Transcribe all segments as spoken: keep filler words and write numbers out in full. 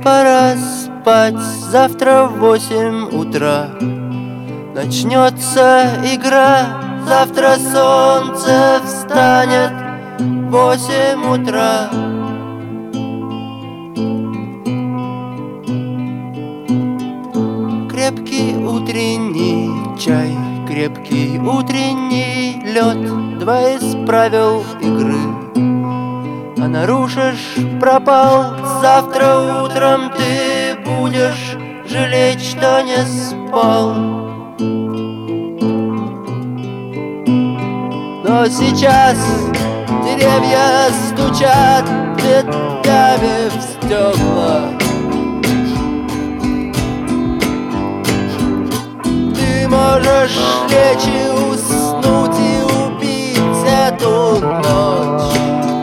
пора спать, завтра в восемь утра начнется игра. Завтра солнце встанет в восемь утра. Крепкий утренний чай, крепкий утренний лед, два из правил игры. А нарушишь — пропал. Завтра утром ты будешь жалеть, что не спал. Но сейчас деревья стучат ветвями в стекла. Ты можешь лечь и уснуть и убить эту ночь.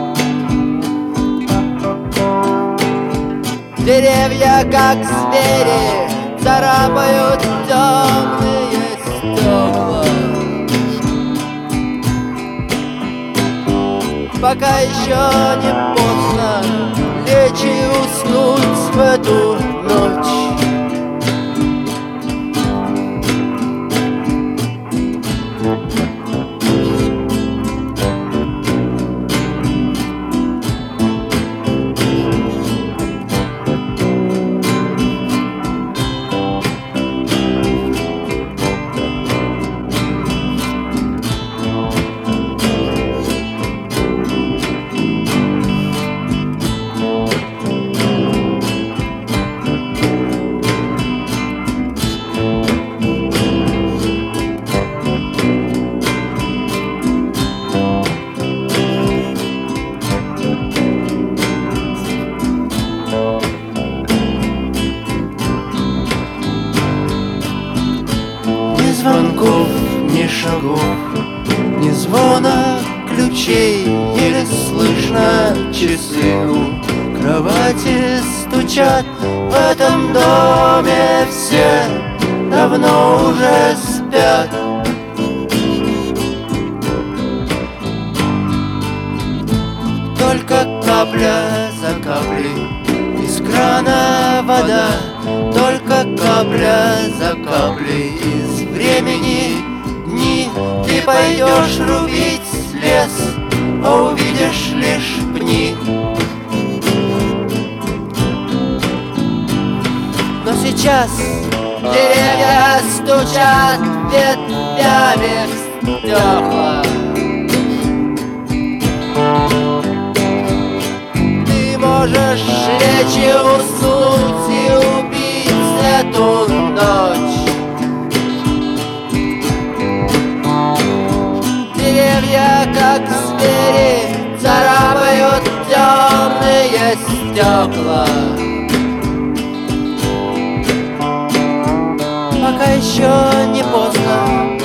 Деревья, как звери, царапают темные стекла. Пока еще не поздно лечь и уснуть в эту ночь. Ни звонков, ни шагов, ни звона ключей. Еле слышно часы у кровати стучат. В этом доме все давно уже спят. Только капля за каплей из крана вода, только капля за каплей из времени дни. Ты пойдешь рубить лес, а увидишь лишь пни. Но сейчас деревья стучат ветвями в стекла. Ты можешь лечь и уснуть и убить эту ночь. Деревья, как звери, царапают темные стекла. Пока еще не поздно